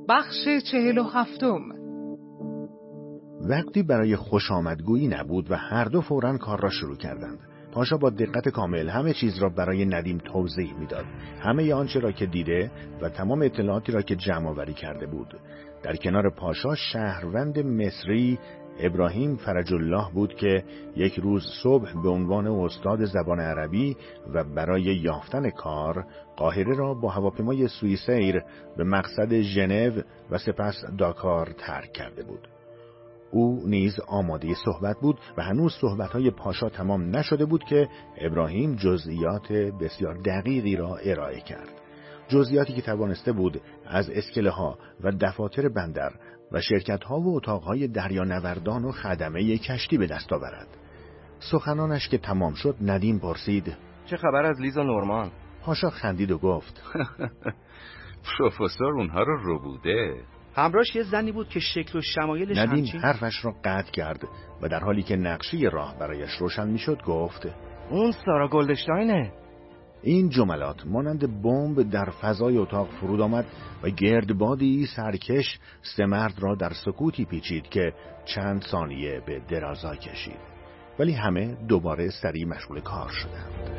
بخش 47. وقتی برای خوش آمدگویی نبود و هر دو فوراً کار را شروع کردند. پاشا با دقت کامل همه چیز را برای ندیم توضیح میداد، همه آنچه را که دیده و تمام اطلاعاتی را که جمع آوری کرده بود. در کنار پاشا شهروند مصری ابراهیم فرج الله بود که یک روز صبح به عنوان استاد زبان عربی و برای یافتن کار قاهره را با هواپیمای سوئیسایر به مقصد ژنو و سپس داکار ترک کرده بود. او نیز آماده صحبت بود و هنوز صحبت‌های پاشا تمام نشده بود که ابراهیم جزئیات بسیار دقیقی را ارائه کرد. جزئیاتی که توانسته بود از اسکله‌ها و دفاتر بندر و شرکت‌ها و اتاق‌های دریانوردان و خدمه کشتی به دست آورد. سخنانش که تمام شد ندیم پرسید: چه خبر از لیز و نورمان؟ پاشا خندید و گفت: پروفسور اونها رو بوده. همراهش یه زنی بود که شکل و شمایلش ندیم حرفش را قطع کرد و در حالی که نقشه راه برایش روشن میشد گفت: اون سارا گلدشتاینه. این جملات مانند بمب در فضای اتاق فرود آمد و گردبادی سرکش سه مرد را در سکوتی پیچید که چند ثانیه به درازا کشید، ولی همه دوباره سریع مشغول کار شدند.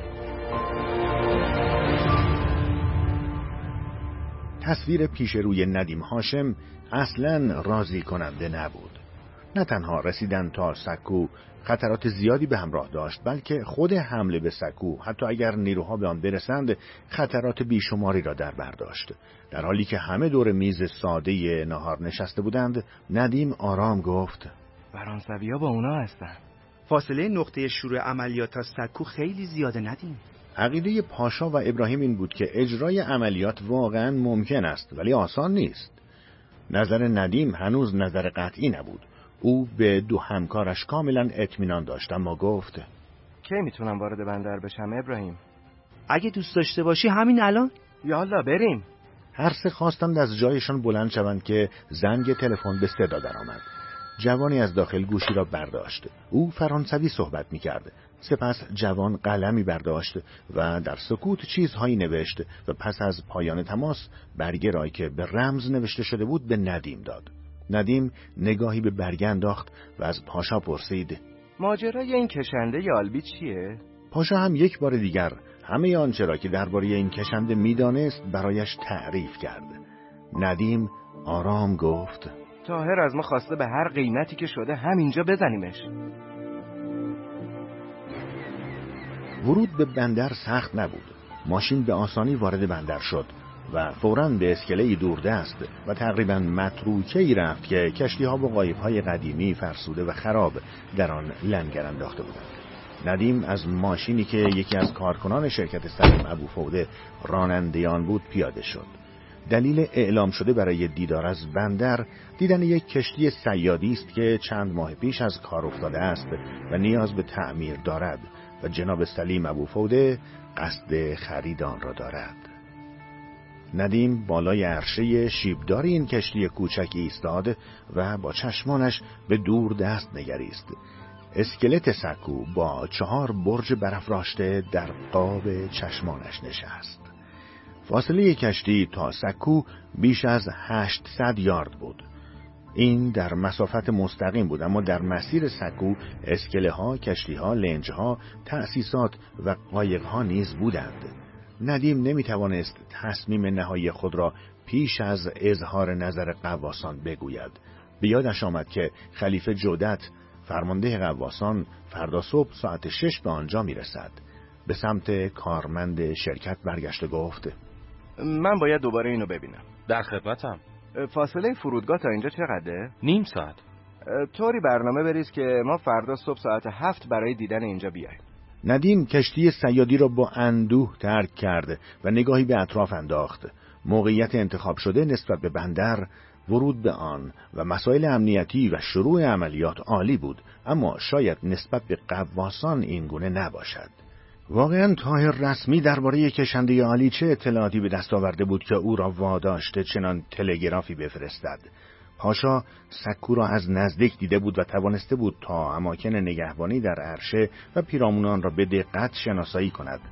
تصویر پیش روی ندیم هاشم اصلاً راضی کننده نبود. نه تنها رسیدن تا سکو خطرات زیادی به همراه داشت، بلکه خود حمله به سکو حتی اگر نیروها به آن برسند خطرات بیشماری را در بر داشت. در حالی که همه دور میز ساده نهار نشسته بودند، ندیم آرام گفت: فرانسوی‌ها با اونا هستن. فاصله نقطه شروع عملیات تا سکو خیلی زیاده ندیم. عقیده پاشا و ابراهیم این بود که اجرای عملیات واقعا ممکن است ولی آسان نیست. نظر ندیم هنوز نظر قطعی نبود. او به دو همکارش کاملا اطمینان داشت، اما گفت: کی میتونم وارد بندر بشم ابراهیم؟ اگه دوست داشته باشی همین الان. یالا بریم. هر سه خواستند از جایشان بلند شوند که زنگ تلفن به صدا درآمد. جوانی از داخل گوشی را برداشت. او فرانسوی صحبت می‌کرد. سپس جوان قلمی برداشت و در سکوت چیزهایی نوشت و پس از پایان تماس برگه را که به رمز نوشته شده بود به ندیم داد. ندیم نگاهی به برگه انداخت و از پاشا پرسید: ماجرای این کشنده یالبی چیه؟ پاشا هم یک بار دیگر همه آنچه را که درباره این کشنده می‌دانست برایش تعریف کرد. ندیم آرام گفت: طاهر از ما خواسته به هر قیمتی که شده همینجا بزنیمش. ورود به بندر سخت نبود. ماشین به آسانی وارد بندر شد و فوراً به اسکله‌ای دوردست و تقریباً متروکه‌ای رفت که کشتی‌ها و قایق‌های قدیمی فرسوده و خراب در آن لنگر انداخته بودند. ندیم از ماشینی که یکی از کارکنان شرکت سلیم ابوفوده راننده آن بود پیاده شد. دلیل اعلام شده برای دیدار از بندر دیدن یک کشتی صیادی است که چند ماه پیش از کار افتاده است و نیاز به تعمیر دارد و جناب سلیم ابوفوده قصد خرید آن را دارد. ندیم بالای عرشه شیبدار این کشتی کوچک ایستاد و با چشمانش به دور دست نگریست. اسکلت سکو با 4 برج برافراشته در قاب چشمانش نشست. فاصله کشتی تا سکو بیش از 800 یارد بود. این در مسافت مستقیم بود، اما در مسیر سکو اسکله ها، کشتی ها، لنج ها، تأسیسات و قایق ها نیز بودند. ندیم نمیتوانست تصمیم نهایی خود را پیش از اظهار نظر غواصان بگوید. به یادش آمد که خلیفه جودت فرمانده غواصان فردا صبح ساعت 6 به آنجا میرسد. به سمت کارمند شرکت برگشت و گفت: من باید دوباره اینو ببینم. در خدمتم. فاصله فرودگاه تا اینجا چقدره؟ نیم ساعت. طوری برنامه بریز که ما فردا صبح ساعت 7 برای دیدن اینجا بیاییم. ندیم کشتی صیادی را با اندوه ترک کرد و نگاهی به اطراف انداخت. موقعیت انتخاب شده نسبت به بندر، ورود به آن و مسائل امنیتی و شروع عملیات عالی بود، اما شاید نسبت به غواصان این گونه نباشد. واقعاً طاهر رسمی درباره کشنده عالی چه اطلاعاتی به دست آورده بود که او را واداشته چنان تلگرافی بفرستد؟ پاشا سکو را از نزدیک دیده بود و توانسته بود تا اماکن نگهبانی در عرشه و پیرامونان را به دقت شناسایی کند.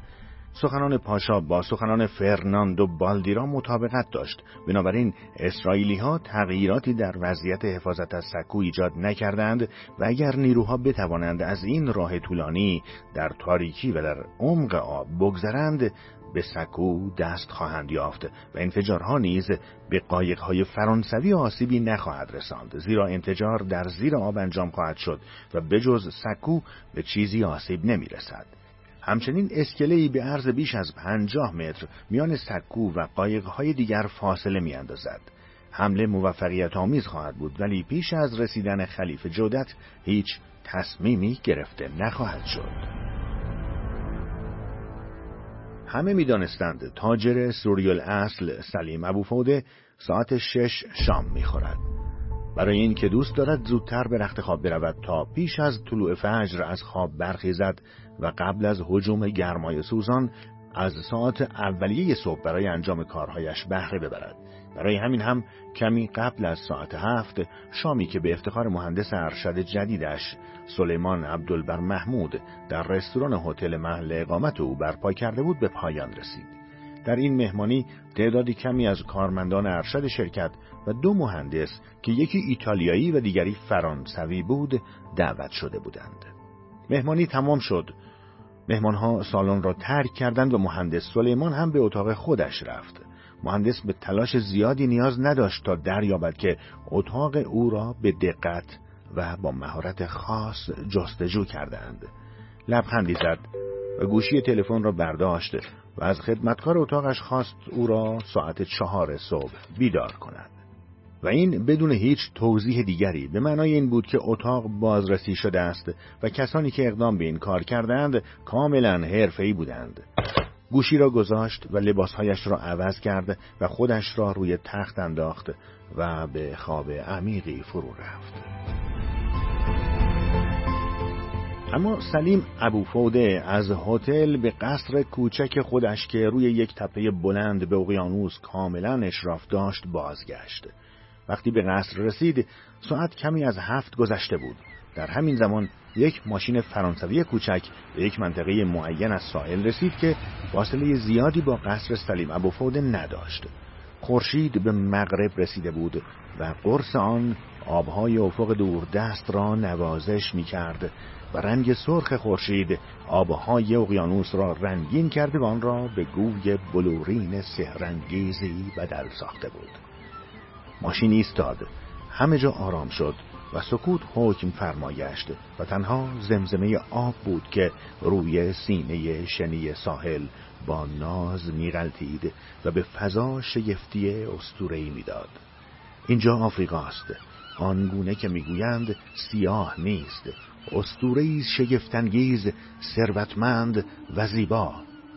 سخنان پاشا با سخنان فرناندو بالدیرا مطابقت داشت. بنابراین اسرائیلی‌ها تغییراتی در وضعیت حفاظت از سکو ایجاد نکردند و اگر نیروها بتوانند از این راه طولانی در تاریکی و در عمق آب بگذرند، به سکو دست خواهند یافت و انفجارها نیز به قایق‌های فرانسوی آسیبی نخواهد رساند، زیرا انفجار در زیر آب انجام خواهد شد و بجز سکو به چیزی آسیب نمی‌رسد. همچنین اسکله‌ای به عرض بیش از 50 متر میان سکو و قایق‌های دیگر فاصله می‌اندازد. حمله موفقیت آمیز خواهد بود، ولی پیش از رسیدن خلیفه جودت هیچ تصمیمی گرفته نخواهد شد. همه می‌دانستند تاجر سوری الاصل سلیم ابوفوده ساعت 6 شام می‌خورد. برای این که دوست دارد زودتر به رخت خواب برود تا پیش از طلوع فجر از خواب برخیزد و قبل از هجوم گرمای سوزان از ساعت اولیه صبح برای انجام کارهایش بهره ببرد. برای همین هم کمی قبل از ساعت 7 شامی که به افتخار مهندس ارشد جدیدش سلیمان عبدالبر محمود در رستوران هتل محل اقامت او برپا کرده بود به پایان رسید. در این مهمانی تعدادی کمی از کارمندان ارشد شرکت و 2 مهندس که یکی ایتالیایی و دیگری فرانسوی بود دعوت شده بودند. مهمانی تمام شد. مهمانها سالن را ترک کردند و مهندس سلیمان هم به اتاق خودش رفت. مهندس به تلاش زیادی نیاز نداشت تا دریابد که اتاق او را به دقت و با مهارت خاص جستجو کردند. لبخندی زد و گوشی تلفن را برداشت و از خدمتکار اتاقش خواست او را ساعت 4 صبح بیدار کند. و این بدون هیچ توضیح دیگری، به معنای این بود که اتاق بازرسی شده است و کسانی که اقدام به این کار کردند کاملا حرفه‌ای بودند. گوشی را گذاشت و لباسهایش را عوض کرد و خودش را روی تخت انداخت و به خواب عمیقی فرو رفت. اما سلیم ابوفوده از هتل به قصر کوچک خودش که روی یک تپه بلند به اقیانوس کاملا اشراف داشت بازگشت. وقتی به قصر رسید ساعت کمی از 7 گذشته بود. در همین زمان یک ماشین فرانسوی کوچک به یک منطقه معین از ساحل رسید که فاصله زیادی با قصر سلیم ابوفوده نداشت. خورشید به مغرب رسیده بود و قرص آن آبهای افق دوردست را نوازش می‌کرد و رنگ سرخ خورشید آبهای اقیانوس را رنگین کرده و آن را به گوی بلورین سحرانگیزی بدل ساخته بود. ماشین ایستاد، همه جا آرام شد و سکوت حکم فرمایشت و تنها زمزمه آب بود که روی سینه شنی ساحل با ناز می‌غلتید و به فضا شگفتی اسطوره‌ای می‌داد. اینجا آفریقاست، آنگونه که میگویند سیاه نیست، اسطوره‌ای شگفت‌انگیز، ثروتمند و زیبا.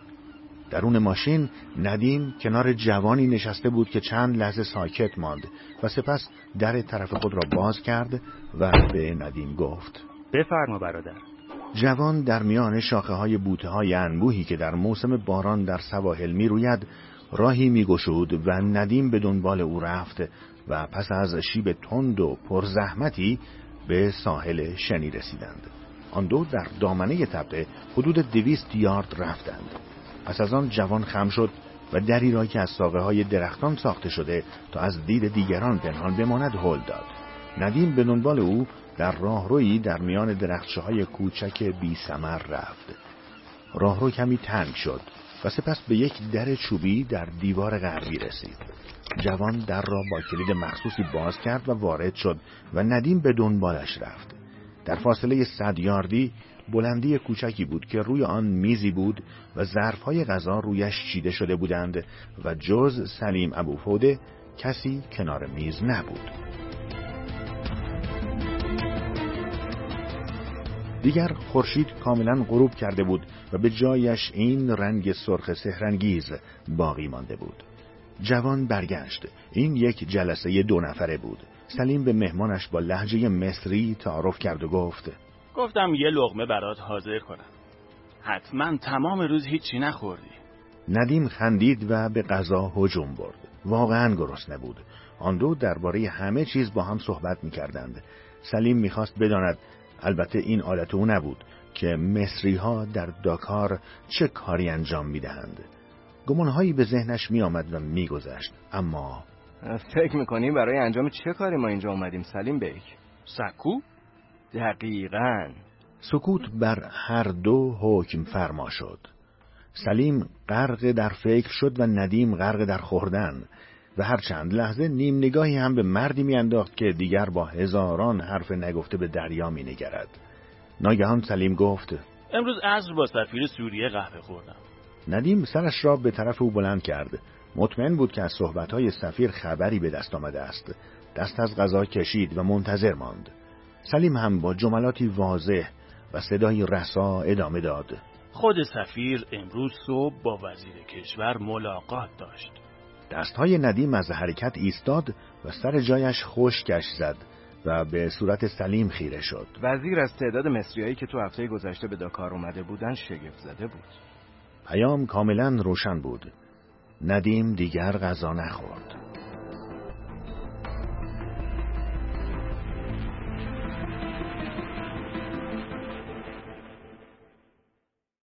درون ماشین ندیم کنار جوانی نشسته بود که چند لحظه ساکت ماند و سپس در طرف خود را باز کرد و به ندیم گفت: بفرما برادر. جوان در میان شاخه‌های بوته‌های انبوهی که در موسم باران در سواحل می‌روید راهی می‌گشود و ندیم به دنبال او رفت و پس از شیب تند و پرزحمتی به ساحل شنی رسیدند. آن دو در دامنه تپه حدود 200 یارد رفتند. پس از آن جوان خم شد و دری را که از ساقه‌های درختان ساخته شده تا از دید دیگران پنهان بماند هل داد. ندیم به دنبال او در راهرویی در میان درختشه‌های کوچک بی ثمر رفت. راهرو کمی تنگ شد و سپس به یک در چوبی در دیوار غربی رسید. جوان در را با کلید مخصوصی باز کرد و وارد شد و ندیم به دنبالش رفت. در فاصله 100 یاردی بلندی کوچکی بود که روی آن میزی بود و ظرف‌های غذا رویش چیده شده بودند و جز سلیم ابوفوده کسی کنار میز نبود. دیگر خورشید کاملا غروب کرده بود و به جایش این رنگ سرخ سحرانگیز باقی مانده بود. جوان برگشت. این یک جلسه 2 نفره بود. سلیم به مهمانش با لهجه مصری تعارف کرد و گفتم یه لقمه برات حاضر کنم. حتما تمام روز هیچی نخوردی. ندیم خندید و به غذا هجوم برد. واقعا گرسنه بود. آن دو درباره همه چیز با هم صحبت می‌کردند. سلیم می‌خواست بداند، البته این عادت او نبود، که مصری‌ها در داکار چه کاری انجام می‌دهند. گمانهایی به ذهنش می‌آمد و می‌گذشت، اما فکر می‌کنی برای انجام چه کاری ما اینجا اومدیم سلیم بیک؟ سکو؟ دقیقاً. سکوت بر هر دو حکم فرما شد. سلیم غرق در فکر شد و ندیم غرق در خوردن و هر چند لحظه نیم نگاهی هم به مردی میانداخت که دیگر با هزاران حرف نگفته به دریا مینگرد. ناگهان سلیم گفت: امروز عصر با سفیر سوریه قهوه خوردم. ندیم سرش را به طرف او بلند کرد. مطمئن بود که از صحبت‌های سفیر خبری به دست آمده است. دست از غذا کشید و منتظر ماند. سلیم هم با جملاتی واضح و صدای رسا ادامه داد: خود سفیر امروز صبح با وزیر کشور ملاقات داشت. دستهای ندیم از حرکت ایستاد و سر جایش خشکش زد و به صورت سلیم خیره شد. وزیر از تعداد مصریایی که تو هفته گذشته به داکار اومده بودن شگفت زده بود. پیام کاملا روشن بود. ندیم دیگر غذا نخورد.